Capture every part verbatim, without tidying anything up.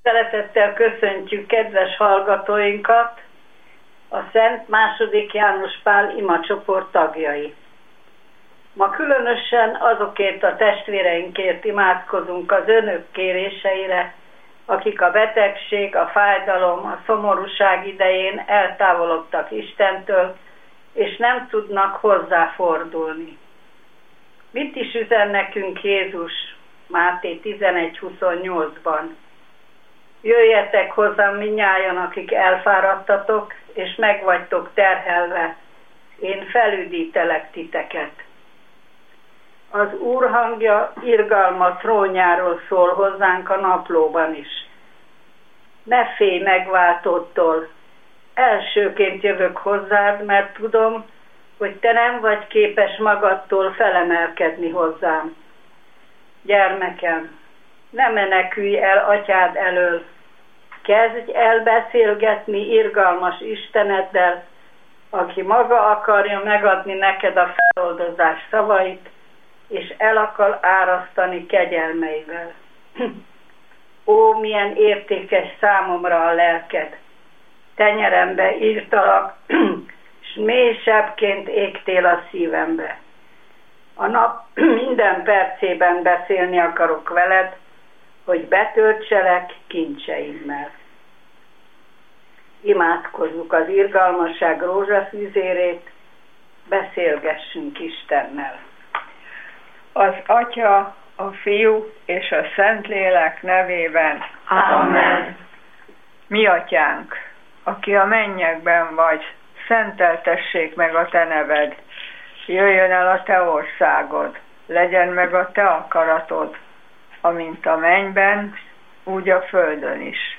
Szeretettel köszöntjük kedves hallgatóinkat, a Szent második János Pál imacsoport tagjai. Ma különösen azokért a testvéreinkért imádkozunk az önök kéréseire, akik a betegség, a fájdalom, a szomorúság idején eltávolodtak Istentől, és nem tudnak hozzáfordulni. Mit is üzen nekünk Jézus Máté tizenegy huszonnyolcban? Jöjjetek hozzám mindnyájan, akik elfáradtatok, és megvagytok terhelve, én felüdítelek titeket. Az Úr hangja irgalma trónjáról szól hozzánk a naplóban is. Ne félj megváltódtól, elsőként jövök hozzád, mert tudom, hogy te nem vagy képes magadtól felemelkedni hozzám. Gyermekem, ne menekülj el atyád elől, kezdj el beszélgetni irgalmas Isteneddel, aki maga akarja megadni neked a feloldozás szavait, és el akar árasztani kegyelmeivel. Ó, milyen értékes számomra a lelked! Tenyerembe írtalak, s mély sebként égtél a szívembe. A nap minden percében beszélni akarok veled, hogy betöltselek kincseimmel. Imádkozzuk az irgalmasság rózsaszűzérét, beszélgessünk Istennel. Az Atya, a Fiú és a Szentlélek nevében. Amen. Mi Atyánk, aki a mennyekben vagy, szenteltessék meg a te neved. Jöjjön el a te országod, legyen meg a te akaratod, amint a mennyben, úgy a földön is.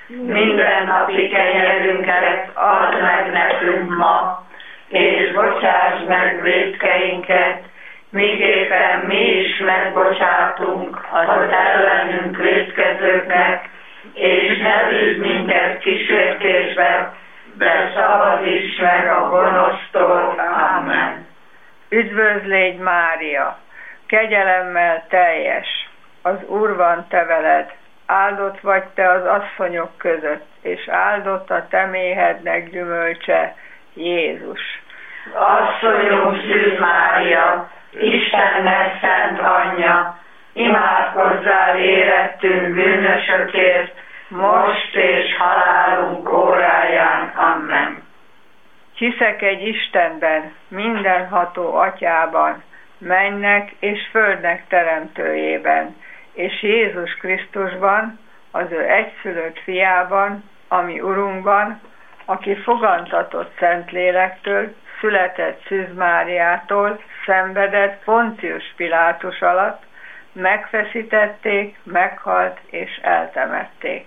Minden napi kenyerünket add meg nekünk ma, és bocsáss meg vétkeinket, miképpen mi is megbocsátunk az ellenünk vétkezőknek, és ne vigy minket kísértésbe, de szabadíts meg a gonosztól. Amen. Üdvözlégy Mária, kegyelemmel teljes, az Úr van te veled, áldott vagy te az asszonyok között, és áldott a te méhednek gyümölcse, Jézus. Asszonyunk Szűz Mária, Istennek szent anyja, imádkozzál érettünk bűnösökért, most és halálunk óráján. Amen. Hiszek egy Istenben, mindenható Atyában, mennynek és földnek teremtőjében, és Jézus Krisztusban, az ő egyszülött fiában, ami Urunkban, aki fogantatott Szentlélektől, született Szűz Máriától, szenvedett Poncius Pilátus alatt, megfeszítették, meghalt és eltemették.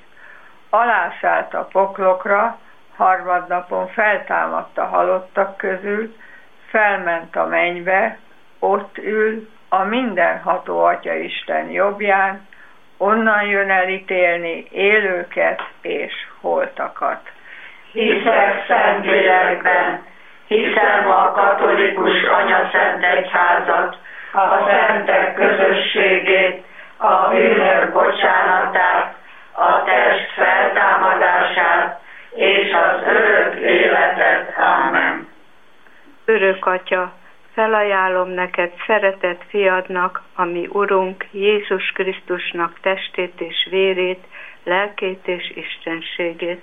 Alászállt a poklokra, harmadnapon feltámadt a halottak közül, felment a mennybe, ott ül a mindenható Atyaisten jobbján, onnan jön elítélni élőket és holtakat. Hiszek Szentlélekben, hiszem a katolikus anyaszent egyházat, a szentek közösségét, a bűnök bocsánatát, a test feltámadását és az örök életet. Amen. Örök Atya, felajánlom neked szeretett fiadnak, ami Urunk Jézus Krisztusnak testét és vérét, lelkét és istenségét.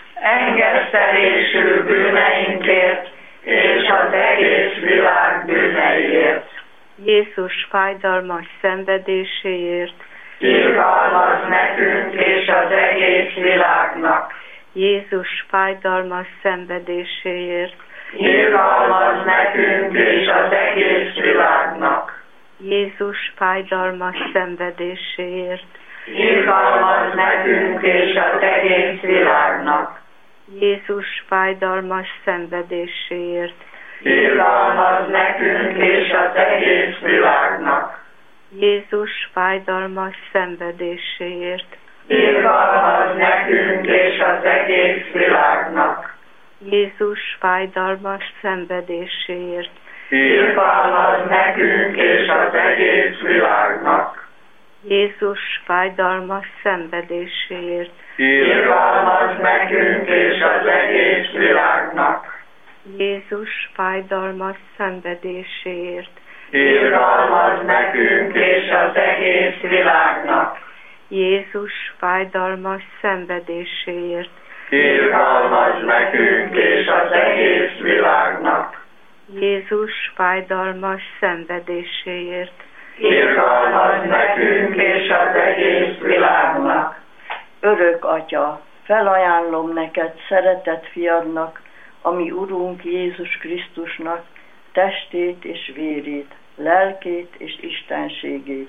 Engesztelésű bűneinkért és az egész világ bűneiért. Jézus fájdalmas szenvedéséért. Irgalmaz nekünk és az egész világnak. Jézus fájdalmas szenvedéséért. Irgalmaz nekünk és az egész világnak. Jézus fájdalmas szenvedéséért. Irgalmaz nekünk és az egész világnak. Jézus fájdalmas szenvedéséért. Irgalmaz nekünk és az egész világnak. Jézus fájdalmas szenvedéséért. Irgalmaz nekünk és az egész világnak. Jézus fájdalmas szenvedéséért. Irgalmaz nekünk és az egész világnak. Jézus fájdalmas szenvedéséért, irgalmaz nekünk és az egész világnak. Jézus fájdalmas szenvedéséért, Irgalmaz nekünk és az egész világnak. Jézus fájdalmas szenvedéséért, Irgalmaz nekünk és az egész világnak. Jézus fájdalmas szenvedéséért, Irgalmaz nekünk és az egész világnak. Örök Atya, felajánlom neked szeretett fiadnak, ami Urunk Jézus Krisztusnak, testét és vérét, lelkét és istenségét.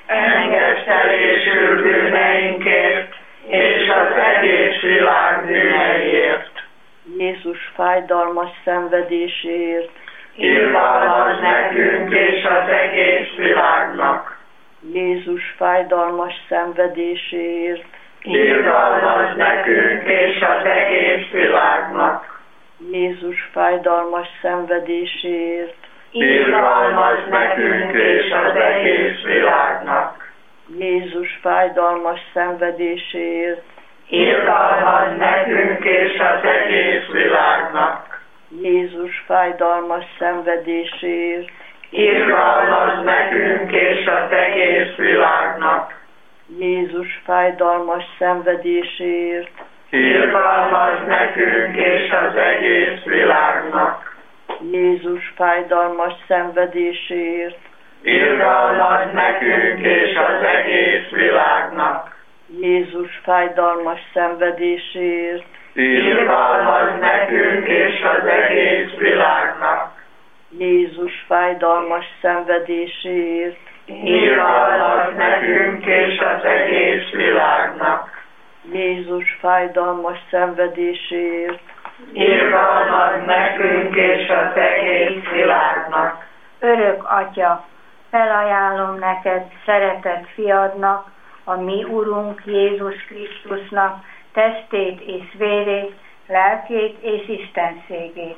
Engesztelésül bűneinkért és az egész világ bűneiért. Jézus fájdalmas szenvedéséért, Irgalmaz nekünk és az egész világnak. Jézus fájdalmas szenvedéséért, Irgalmaz nekünk és az egész világnak. Jézus fájdalmas szenvedéséért, Irgalmaz nekünk és az egész világnak. Jézus fájdalmas szenvedéséért, Irgalmaz nekünk és az egész világnak. Jézus fájdalmas szenvedéséért, Irgalmaz nekünk és az egész világnak. Jézus fájdalmas szenvedéséért, Irgalmaz nekünk és az egész világnak. Jézus fájdalmas szenvedéséért, Irgalmaz nekünk és az egész világnak. Jézus fájdalmas szenvedéséért, Irgalmaz nekünk és az egész világnak. Jézus fájdalmas szenvedéséért, Irgalmaz nekünk és az egész világnak. Jézus fájdalmas szenvedéséért, Irgalmaz nekünk és az egész világnak. Örök Atya, felajánlom neked szeretett fiadnak, a mi Urunk Jézus Krisztusnak, testét és vérét, lelkét és istenségét.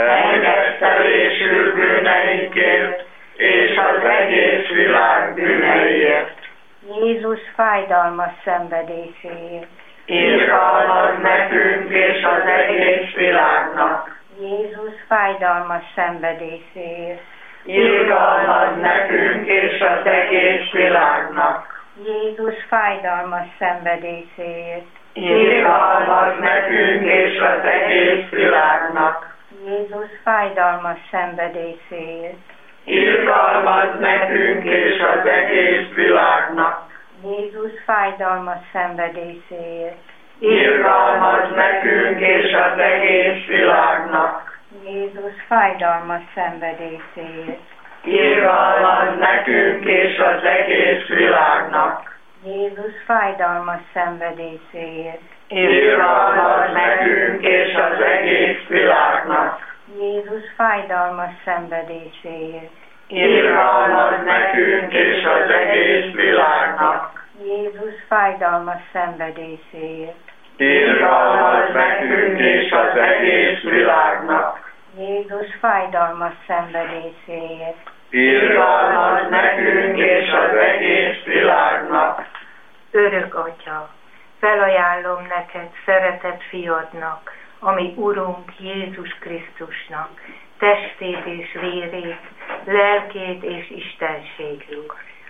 Engesztelésül bűneinkért és az egész világ bűneiért. Jézus fájdalmas szenvedéséért. Irgalmaz nekünk és az egész világnak. Jézus fájdalmas szenvedéséért. Irgalmaz nekünk és az egész világnak. Jézus fájdalmas szenvedéséért. Irgalmaz nekünk és az egész világnak. Jézus fájdalmas szenvedéséért. Irgalmaz nekünk és az egész világnak. Jézus fájdalmas szenvedéséért. Irgalmaz nekünk és az egész világnak. Jézus fájdalmas szenvedéséért. Irgalmaz nekünk és az egész világnak. Jézus fájdalmas szenvedéséért. Irgalmaz nekünk és az egész világnak. Jézus fájdalmas szenvedéséért. Irgalmaz nekünk és az egész világnak. Jézus fájdalmas szenvedéséért. Irgalmaz nekünk és az egész világnak. Jézus fájdalmas szenvedéséért. Irgalmaz nekünk és az egész világnak. Örök Atya, felajánlom neked szeretett fiadnak, ami Urunk Jézus Krisztusnak, testét és vérét, lelkét és istenségét.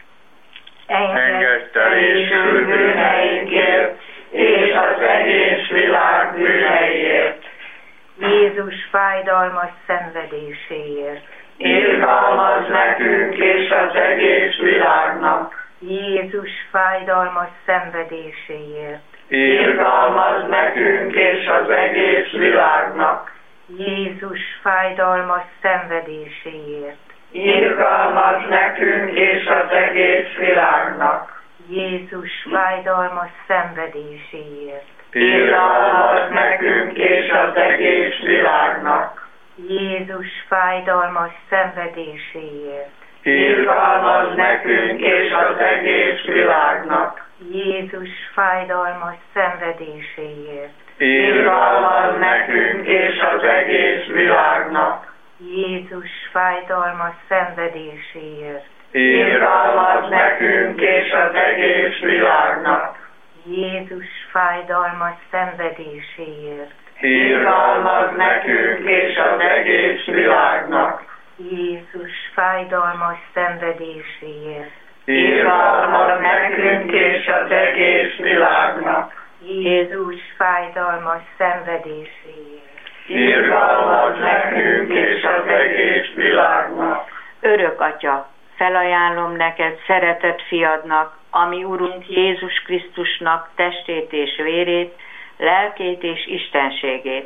Engesztelésül bűneinkért és az egész világ bűneiért. Jézus fájdalmas szenvedéséért. Irgalmaz nekünk és az egész világnak. Jézus fájdalmas szenvedéséért. Irgalmaz nekünk és az egész világnak. Jézus fájdalmas szenvedéséért. Irgalmaz nekünk és az egész világnak. Jézus fájdalmas szenvedéséért. Irgalmaz nekünk és az egész világnak. Jézus fájdalmas szenvedéséért. Irgalmaz nekünk és az egész világnak. Jézus fájdalmas szenvedéséért. Irgalmaz nekünk és az egész világnak. Jézus fájdalmas szenvedéséért. irgalmaz nekünk és az egész világnak. Jézus fájdalmas szenvedéséért, Irgalmaz nekünk és az egész világnak. Jézus fájdalmas szenvedéséért, Irgalmaz nekünk és az egész világnak. Jézus fájdalmas szenvedéséért, Irgalmaz nekünk és az egész világnak. Örök Atya, felajánlom neked szeretett fiadnak, ami Urunk Jézus Krisztusnak testét és vérét, lelkét és istenségét.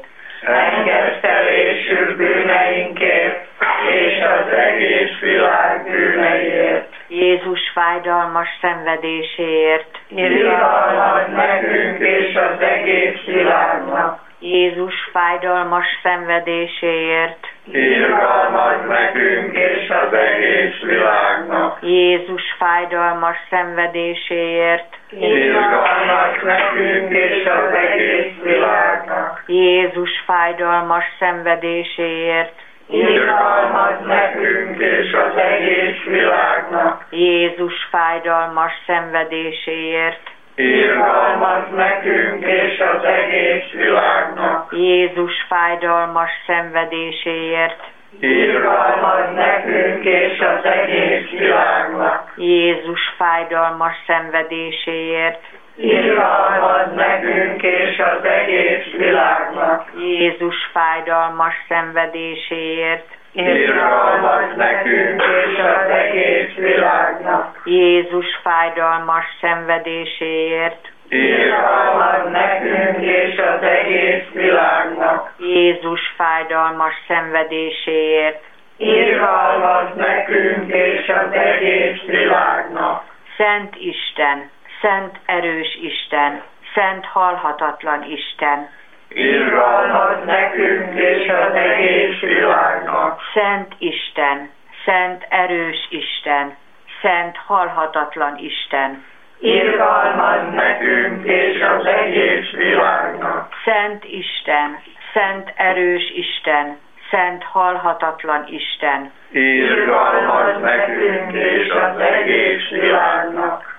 Engedtelésül bűneinkért és az egész világ bűneiért. Jézus fájdalmas szenvedéséért. Irgalmaz nekünk és az egész világnak. Jézus fájdalmas szenvedéséért. Irgalmaz nekünk és az egész világnak. Jézus fájdalmas szenvedéséért. Irgalmaz nekünk és az egész világnak. Jézus fájdalmas szenvedéséért. Irgalmaz nekünk és az egész világnak. Jézus fájdalmas szenvedéséért. Irgalmaz nekünk és az egész világnak. Jézus fájdalmas szenvedéséért. Irgalmaz nekünk és az egész világnak. Jézus fájdalmas szenvedéséért. Irgalmaz nekünk és az egész világnak. Jézus fájdalmas szenvedéséért. Irgalmaz nekünk és az egész világnak. Jézus fájdalmas szenvedéséért. Irgalmaz nekünk és az egész világnak. Jézus fájdalmas szenvedéséért. Irgalmaz nekünk és az egész világnak. Szent Isten, szent erős Isten, szent halhatatlan Isten. Irgalmaz nekünk és az egész világnak. Szent Isten, szent erős Isten, szent halhatatlan Isten. Irgalmaz nekünk és az egész világnak. Szent Isten, szent erős Isten, szent halhatatlan Isten. Irgalmaz nekünk és az egész világnak.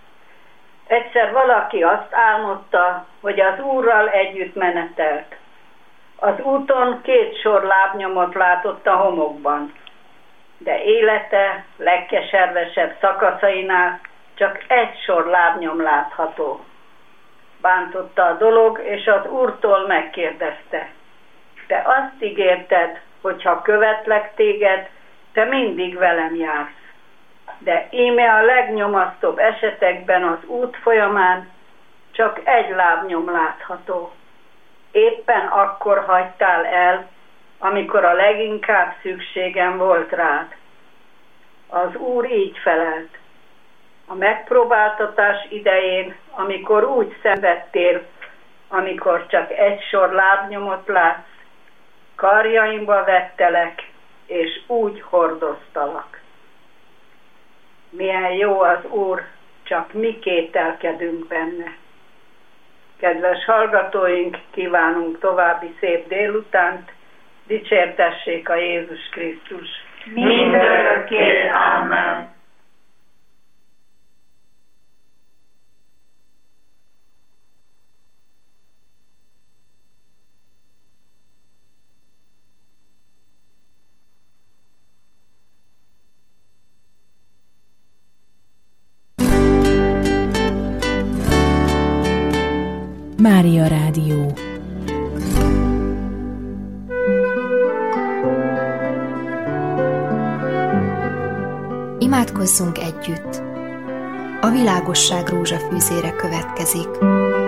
Egyszer valaki azt álmodta, hogy az Úrral együtt menetelt. Az úton két sor lábnyomot látott a homokban, de élete legkeservesebb szakaszainál csak egy sor lábnyom látható. Bántotta a dolog, és az Úrtól megkérdezte: te azt ígérted, hogy ha követlek téged, te mindig velem jársz. De íme a legnyomasztóbb esetekben az út folyamán csak egy lábnyom látható. Éppen akkor hagytál el, amikor a leginkább szükségem volt rád. Az Úr így felelt: a megpróbáltatás idején, amikor úgy szenvedtél, amikor csak egy sor lábnyomot látsz, karjaimba vettelek, és úgy hordoztalak. Milyen jó az Úr, csak mi kételkedünk benne. Kedves hallgatóink, kívánunk további szép délutánt, dicsértessék a Jézus Krisztus. Mindörökké, amen. Mária Rádió. Imádkozzunk együtt. A világosság rózsafűzére következik.